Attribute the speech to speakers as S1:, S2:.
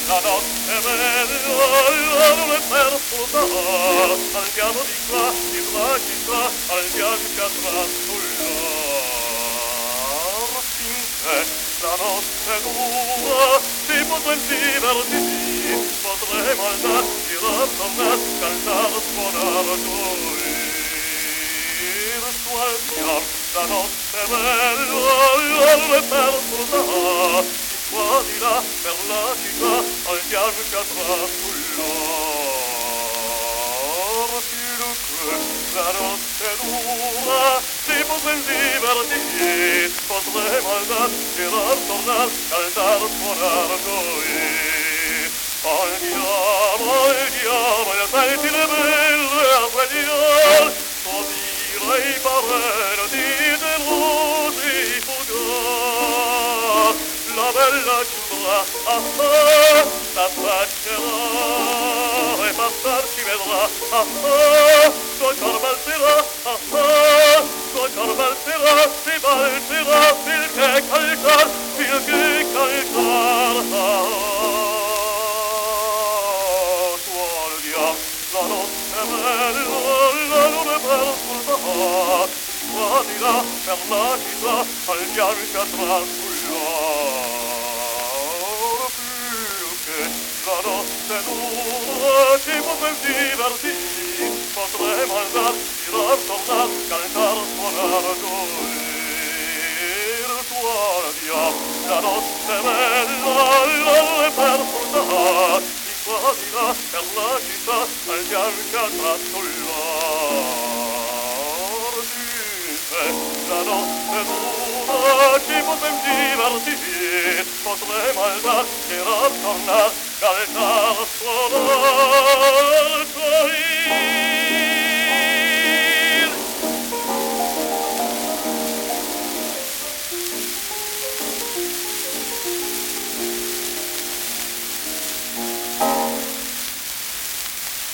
S1: la notte è bella, non è per sposare, andiamo di qua, andiamo a trascullar, finché la notte dura, si potrà divertirsi, potremo andar, girar, tornar, cantar, suonar, gioir, suonar, la notte è bella, non è per sposare, qua di là per la città andiamo a trascullar finché la notte dura si potrà divertir potremo andar, girar, tornar, cantar, suonar, gioir andiamo alle sentine belle a svegliar sodirei parenti delusi fugar la bella chiudrà, l'abbraccerà e passar ci vedrà, suo cor balzerà, suo cor balzerà, si balzerà, finché calcar, suonia, la notte bella, la luna per sultare, qua di là per la città, andiamo a trascullar, finché la notte dura, ci potrà divertir, potremo andar, girar, tornar, cantar, suonar, gioir, suonia, la notte bella, la luna per sultare, qua di là per la città, andiamo a trascullar, la notte dura ci potrem divertir, potrem andar, girar, tornar, cantar, suonar.